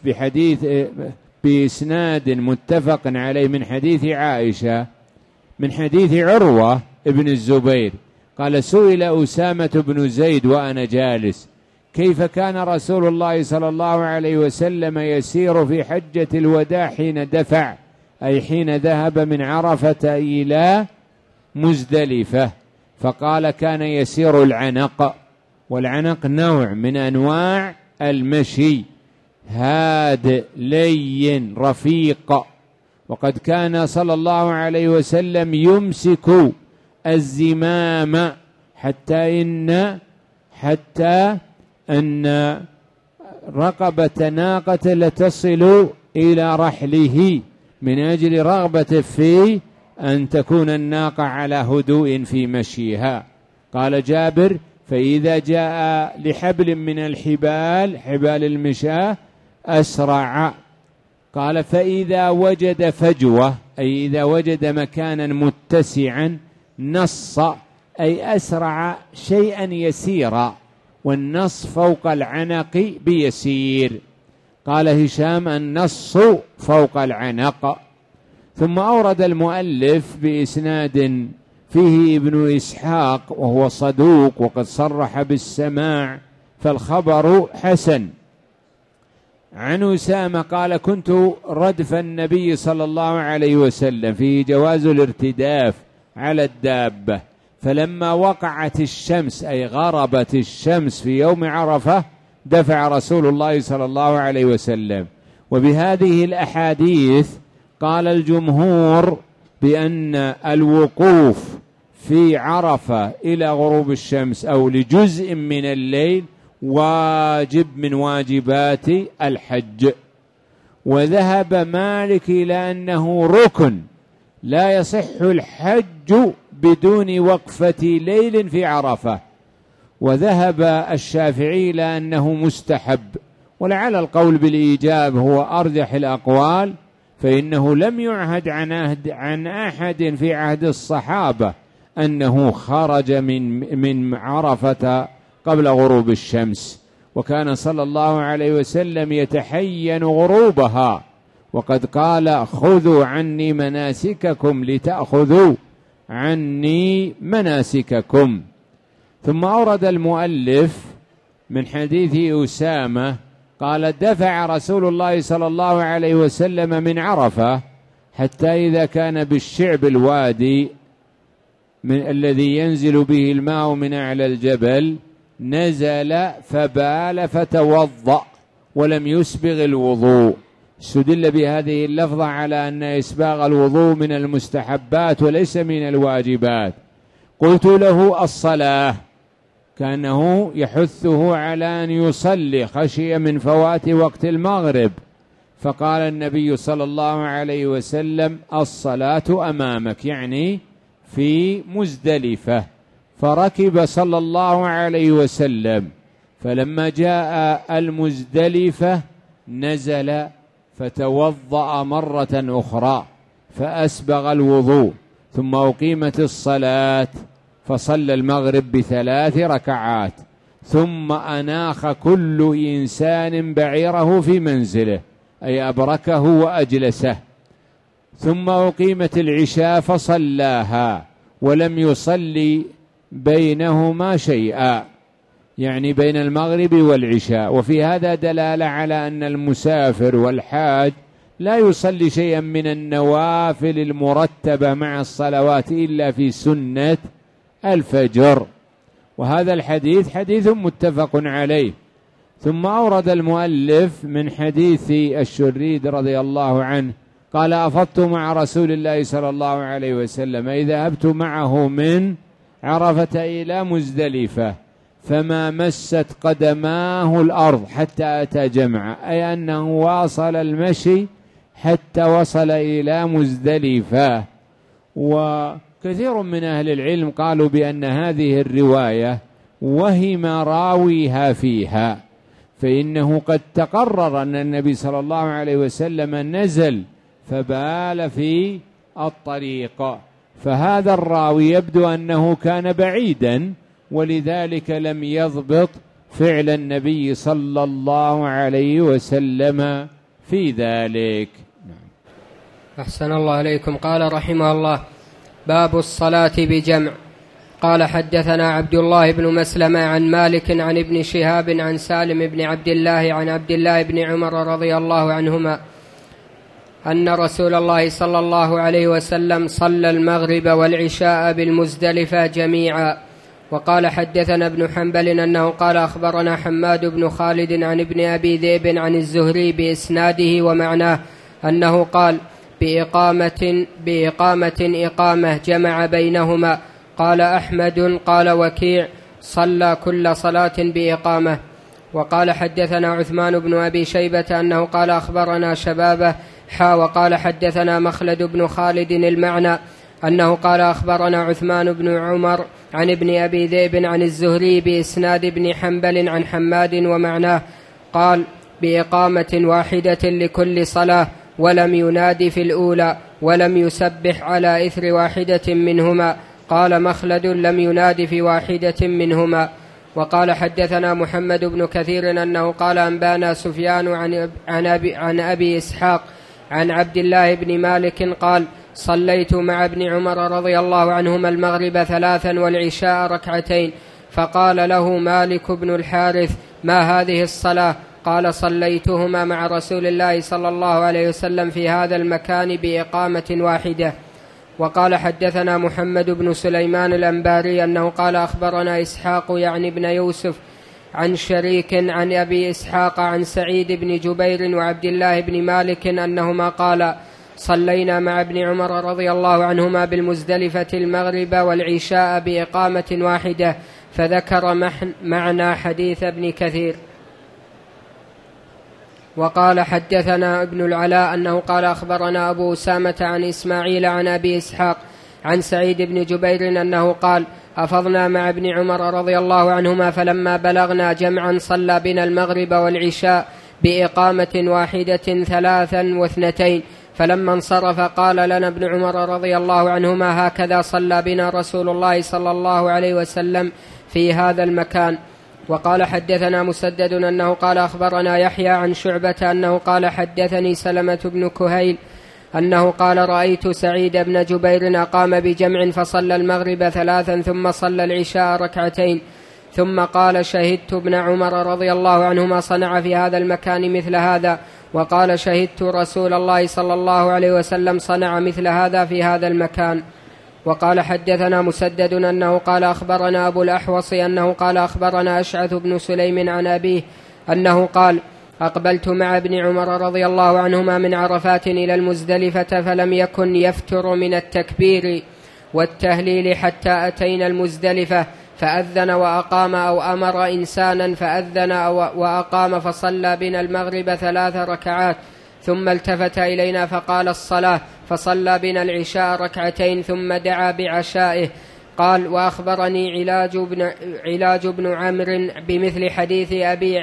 Speaker 1: بإسناد متفق عليه من حديث عائشة من حديث عروة ابن الزبير قال سئل أسامة بن زيد وأنا جالس كيف كان رسول الله صلى الله عليه وسلم يسير في حجة الوداع حين دفع، أي حين ذهب من عرفة إلى مزدلفة، فقال كان يسير العنق، والعنق نوع من أنواع المشي، هادئ لين رفيق. وقد كان صلى الله عليه وسلم يمسك الزمام حتى أن رقبة ناقة لتصل إلى رحله من أجل رغبة في أن تكون الناقة على هدوء في مشيها. قال جابر فإذا جاء لحبل من الحبال، حبال المشاة، أسرع. قال فإذا وجد فجوة، أي إذا وجد مكانا متسعا، نص، أي أسرع شيئا يسيرا، والنص فوق العنق بيسير. قال هشام النص فوق العنق. ثم أورد المؤلف بإسناد فيه ابن إسحاق وهو صدوق وقد صرح بالسماع فالخبر حسن، عن أسامة قال كنت ردف النبي صلى الله عليه وسلم، فيه جواز الارتداف على الدابة، فلما وقعت الشمس أي غربت الشمس في يوم عرفة دفع رسول الله صلى الله عليه وسلم. وبهذه الأحاديث قال الجمهور بأن الوقوف في عرفة إلى غروب الشمس أو لجزء من الليل واجب من واجبات الحج. وذهب مالك إلى أنه ركن، لا يصح الحج بدون وقفة ليل في عرفة. وذهب الشافعي إلى أنه مستحب، ولعل القول بالإيجاب هو أرجح الأقوال، فإنه لم يعهد عن أحد في عهد الصحابة أنه خرج من عرفة قبل غروب الشمس، وكان صلى الله عليه وسلم يتحين غروبها، وقد قال خذوا عني مناسككم لتأخذوا عني مناسككم. ثم أورد المؤلف من حديث أسامة قال دفع رسول الله صلى الله عليه وسلم من عرفة حتى إذا كان بالشعب الوادي الذي ينزل به الماء من أعلى الجبل نزل فبال فتوضأ ولم يسبغ الوضوء. استدل بهذه اللفظة على أن إسباغ الوضوء من المستحبات وليس من الواجبات. قلت له الصلاة، كأنه يحثه على أن يصلي خشية من فوات وقت المغرب، فقال النبي صلى الله عليه وسلم: الصلاة أمامك، يعني في مزدلفة. فركب صلى الله عليه وسلم، فلما جاء المزدلفة نزل فتوضأ مرة أخرى فأسبغ الوضوء، ثم أقيمت الصلاة فصلى المغرب ب3 ركعات، ثم أناخ كل إنسان بعيره في منزله، أي أبركه وأجلسه، ثم أقيمت العشاء فصلاها ولم يصلي بينهما شيئا، يعني بين المغرب والعشاء. وفي هذا دلالة على أن المسافر والحاج لا يصلي شيئا من النوافل المرتبة مع الصلوات إلا في سنة الفجر، وهذا الحديث حديث متفق عليه. ثم أورد المؤلف من حديث الشريد رضي الله عنه قال: أفضت مع رسول الله صلى الله عليه وسلم، إذا ذهبت معه من عرفة إلى مزدلفة فما مست قدماه الأرض حتى أتى جمعة، أي أنه واصل المشي حتى وصل إلى مزدلفة. وكثير من أهل العلم قالوا بأن هذه الرواية وهم راويها فيها، فإنه قد تقرر أن النبي صلى الله عليه وسلم نزل فبال في الطريق، فهذا الراوي يبدو أنه كان بعيدا، ولذلك لم يضبط فعل النبي صلى الله عليه وسلم في ذلك.
Speaker 2: أحسن الله عليكم. قال رحمه الله: باب الصلاة بجمع. قال: حدثنا عبد الله بن مسلمة عن مالك عن ابن شهاب عن سالم بن عبد الله عن عبد الله بن عمر رضي الله عنهما أن رسول الله صلى الله عليه وسلم صلى المغرب والعشاء بالمزدلفة جميعا. وقال: حدثنا ابن حنبل أنه قال: أخبرنا حماد بن خالد عن ابن أبي ذئب عن الزهري بإسناده ومعناه أنه قال: بإقامة جمع بينهما. قال أحمد: قال وكيع: صلى كل صلاة بإقامة. وقال: حدثنا عثمان بن أبي شيبة أنه قال: أخبرنا شبابه وقال: حدثنا مخلد بن خالد المعنى أنه قال: أخبرنا عثمان بن عمر عن ابن أبي ذئب عن الزهري بإسناد ابن حنبل عن حماد ومعناه قال: بإقامة واحدة لكل صلاة، ولم ينادي في الأولى، ولم يسبح على إثر واحدة منهما. قال مخلد: لم ينادي في واحدة منهما. وقال: حدثنا محمد بن كثير أنه قال: أنبانا سفيان عن أبي إسحاق عن عبد الله بن مالك قال: صليت مع ابن عمر رضي الله عنهما المغرب 3 والعشاء 2 فقال له مالك بن الحارث: ما هذه الصلاة؟ قال: صليتهما مع رسول الله صلى الله عليه وسلم في هذا المكان بإقامة واحدة. وقال: حدثنا محمد بن سليمان الأنباري أنه قال: أخبرنا إسحاق يعني ابن يوسف عن شريك عن أبي إسحاق عن سعيد بن جبير وعبد الله بن مالك أنهما قال: صلينا مع ابن عمر رضي الله عنهما بالمزدلفة المغرب والعشاء بإقامة واحدة، فذكر معنى حديث ابن كثير. وقال: حدثنا ابن العلاء أنه قال: أخبرنا أبو أسامة عن إسماعيل عن أبي إسحاق عن سعيد بن جبير أنه قال: أفضنا مع ابن عمر رضي الله عنهما فلما بلغنا جمعا صلى بنا المغرب والعشاء بإقامة واحدة 3 و2، فلما انصرف قال لنا ابن عمر رضي الله عنهما: هكذا صلى بنا رسول الله صلى الله عليه وسلم في هذا المكان. وقال: حدثنا مسدد أنه قال: أخبرنا يحيى عن شعبة أنه قال: حدثني سلمة بن كهيل أنه قال: رأيت سعيد بن جبير أقام بجمع فصلى المغرب 3 ثم صلى العشاء 2 ثم قال: شهدت ابن عمر رضي الله عنهما صنع في هذا المكان مثل هذا. وقال: شهدت رسول الله صلى الله عليه وسلم صنع مثل هذا في هذا المكان. وقال: حدثنا مسدد أنه قال: أخبرنا أبو الأحوص أنه قال: أخبرنا أشعث بن سليم عن أبيه أنه قال: أقبلت مع ابن عمر رضي الله عنهما من عرفات إلى المزدلفة فلم يكن يفتر من التكبير والتهليل حتى أتينا المزدلفة، فأذن وأقام أو أمر إنسانا فأذن وأقام فصلى بنا المغرب 3 ركعات، ثم التفت إلينا فقال: الصلاة. فصلى بنا العشاء ركعتين ثم دعا بعشائه. قال: وأخبرني علاج بن عمرو بمثل حديث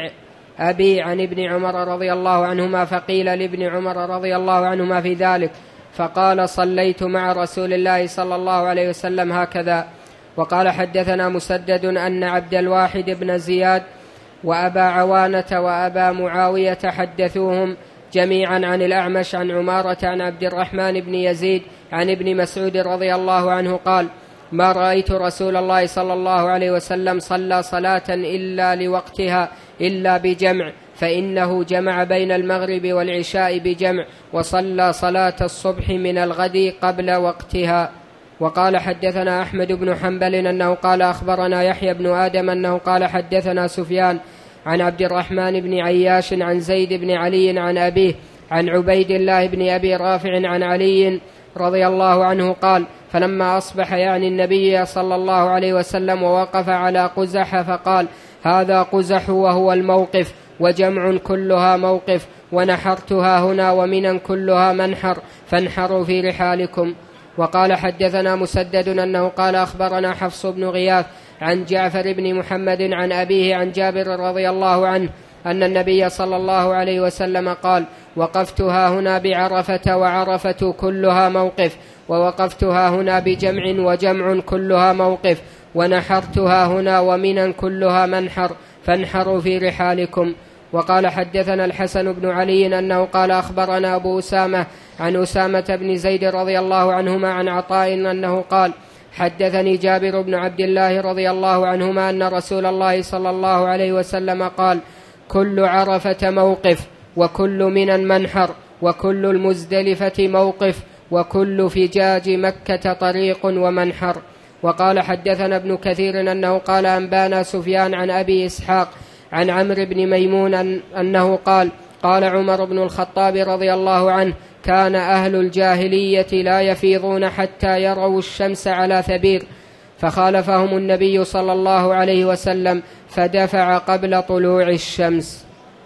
Speaker 2: أبي عن ابن عمر رضي الله عنهما، فقيل لابن عمر رضي الله عنهما في ذلك، فقال: صليت مع رسول الله صلى الله عليه وسلم هكذا. وقال: حدثنا مسدد أن عبد الواحد بن زياد وأبا عوانة وأبا معاوية حدثوهم جميعا عن الأعمش عن عمارة عن عبد الرحمن بن يزيد عن ابن مسعود رضي الله عنه قال: ما رأيت رسول الله صلى الله عليه وسلم صلى صلاة إلا لوقتها إلا بجمع، فإنه جمع بين المغرب والعشاء بجمع، وصلى صلاة الصبح من الغد قبل وقتها. وقال: حدثنا أحمد بن حنبل أنه قال: أخبرنا يحيى بن آدم أنه قال: حدثنا سفيان عن عبد الرحمن بن عياش عن زيد بن علي عن أبيه عن عبيد الله بن أبي رافع عن علي رضي الله عنه قال: فلما أصبح يعني النبي صلى الله عليه وسلم ووقف على قزح فقال: هذا قزح وهو الموقف، وجمع كلها موقف، ونحرتها هنا ومنا كلها منحر، فانحروا في رحالكم. وقال: حدثنا مسدد أنه قال: أخبرنا حفص بن غياث عن جعفر بن محمد عن أبيه عن جابر رضي الله عنه أن النبي صلى الله عليه وسلم قال: وقفتها هنا بعرفة وعرفة كلها موقف، ووقفتها هنا بجمع وجمع كلها موقف، ونحرتها هنا ومنا كلها منحر، فانحروا في رحالكم. وقال: حدثنا الحسن بن علي أنه قال: أخبرنا أبو أسامة عن أسامة بن زيد رضي الله عنهما عن عطاء أنه قال: حدثني جابر بن عبد الله رضي الله عنهما أن رسول الله صلى الله عليه وسلم قال: كل عرفة موقف، وكل منا منحر، وكل المزدلفة موقف، وكل فجاج مكة طريق ومنحر. وقال: حدثنا ابن كثير أنه قال: أنبانا سفيان عن أبي إسحاق عن عمرو بن ميمون أنه قال: قال عمر بن الخطاب رضي الله عنه: كان أهل الجاهلية لا يفيضون حتى يروا الشمس على ثبير، فخالفهم النبي صلى الله عليه وسلم فدفع قبل طلوع الشمس.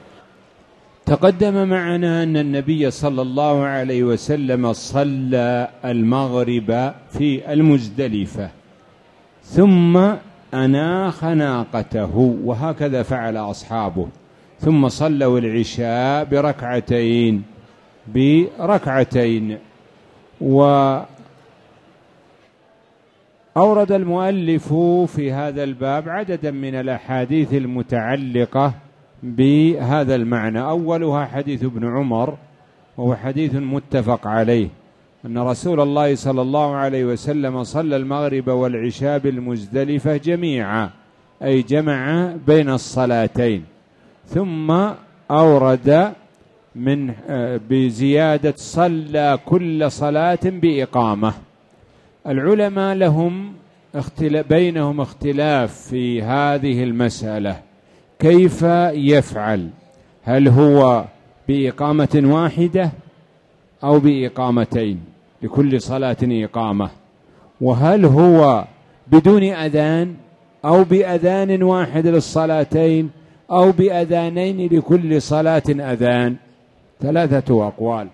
Speaker 1: تقدم معنا أن النبي صلى الله عليه وسلم صلى المغرب في المزدلفة ثم أناخ ناقته، وهكذا فعل أصحابه، ثم صلوا العشاء بركعتين. وأورد المؤلف في هذا الباب عددا من الأحاديث المتعلقة بهذا المعنى. أولها حديث ابن عمر، وهو حديث متفق عليه، أن رسول الله صلى الله عليه وسلم صلى المغرب والعشاء بالمزدلفة جميعا، أي جمع بين الصلاتين. ثم أورد من بزيادة: صلى كل صلاة بإقامة. العلماء لهم بينهم اختلاف في هذه المسألة، كيف يفعل؟ هل هو بإقامة واحدة أو بإقامتين، لكل صلاة إقامة؟ وهل هو بدون أذان أو بأذان واحد للصلاتين أو بأذانين لكل صلاة أذان؟ ثلاثة أقوال،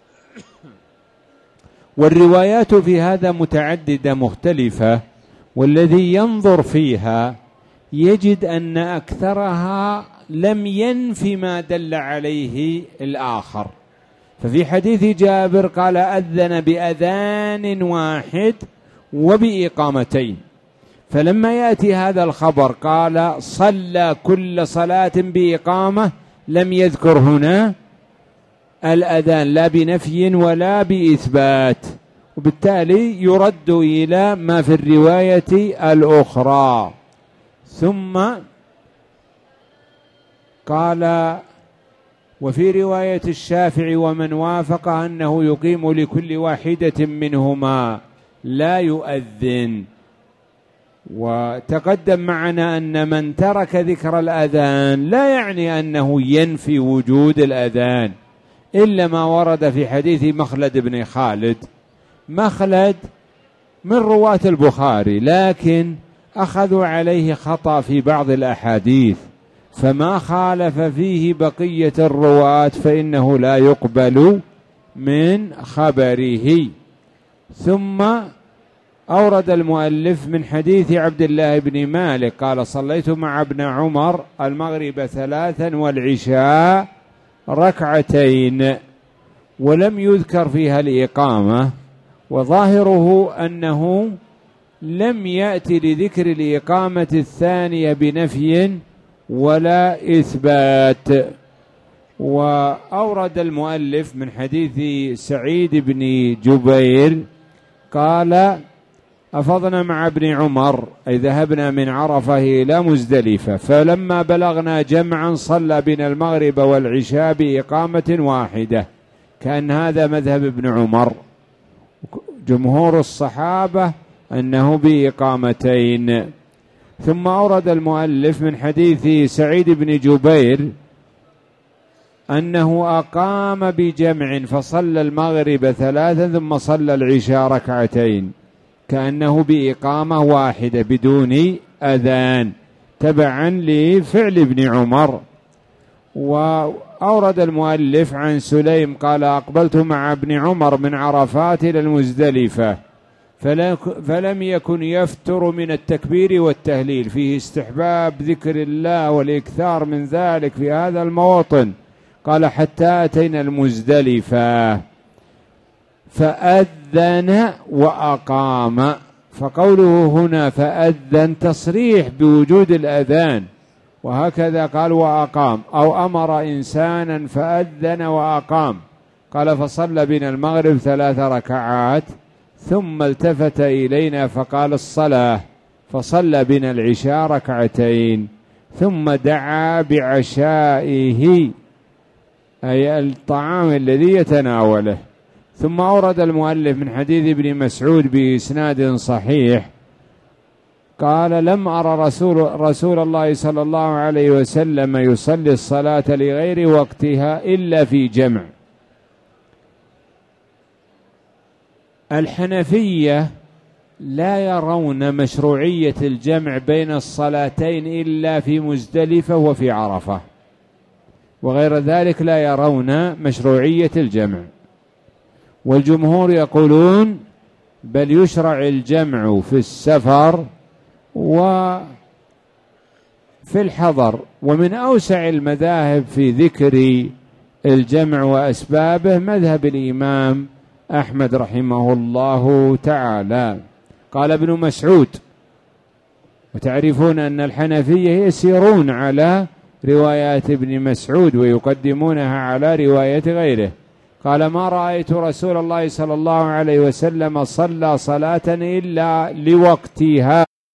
Speaker 1: والروايات في هذا متعددة مختلفة، والذي ينظر فيها يجد أن أكثرها لم ينف ما دل عليه الآخر. ففي حديث جابر قال: أذن بأذان واحد وبإقامتين، فلما يأتي هذا الخبر قال: صلى كل صلاة بإقامة، لم يذكر هنا الأذان لا بنفي ولا بإثبات، وبالتالي يرد إلى ما في الرواية الأخرى. ثم قال: وفي رواية الشافعي ومن وافق أنه يقيم لكل واحدة منهما لا يؤذن. وتقدم معنا أن من ترك ذكر الأذان لا يعني أنه ينفي وجود الأذان، إلا ما ورد في حديث مخلد بن خالد. مخلد من رواة البخاري، لكن أخذوا عليه خطأ في بعض الأحاديث، فما خالف فيه بقية الرواة فإنه لا يقبل من خبره. ثم أورد المؤلف من حديث عبد الله بن مالك قال: صليت مع ابن عمر المغرب 3 والعشاء 2، ولم يذكر فيها الإقامة، وظاهره أنه لم يأتي لذكر الإقامة الثانية بنفي ولا إثبات. وأورد المؤلف من حديث سعيد بن جبير قال: أفضنا مع ابن عمر أي ذهبنا من عرفة إلى مزدلفة، فلما بلغنا جمعا صلى بنا المغرب والعشاء بإقامة واحدة، كأن هذا مذهب ابن عمر. جمهور الصحابة أنه بإقامتين. ثم أورد المؤلف من حديث سعيد بن جبير أنه أقام بجمع فصلى المغرب 3 ثم صلى العشاء 2، كأنه بإقامة واحدة بدون أذان تبعا لفعل ابن عمر. وأورد المؤلف عن سليم قال: أقبلت مع ابن عمر من عرفات إلى المزدلفة فلم يكن يفتر من التكبير والتهليل، فيه استحباب ذكر الله والإكثار من ذلك في هذا الموطن. قال: حتى أتينا المزدلفة فأذن وأقام. فقوله هنا فأذن تصريح بوجود الأذان، وهكذا قال وأقام، أو أمر إنسانا فأذن وأقام. قال: فصلى بنا المغرب 3 ركعات ثم التفت إلينا فقال: الصلاة، فصلى بنا العشاء 2 ثم دعا بعشائه أي الطعام الذي يتناوله. ثم أورد المؤلف من حديث ابن مسعود بإسناد صحيح قال: لم أرى رسول الله صلى الله عليه وسلم يصلي الصلاة لغير وقتها إلا في جمع. الحنفية لا يرون مشروعية الجمع بين الصلاتين إلا في مزدلفة وفي عرفة، وغير ذلك لا يرون مشروعية الجمع. والجمهور يقولون بل يشرع الجمع في السفر وفي الحضر. ومن أوسع المذاهب في ذكر الجمع وأسبابه مذهب الإمام أحمد رحمه الله تعالى. قال ابن مسعود: وتعرفون أن الحنفية يسيرون على روايات ابن مسعود ويقدمونها على رواية غيره. قال: ما رأيت رسول الله صلى الله عليه وسلم صلى صلاة إلا لوقتها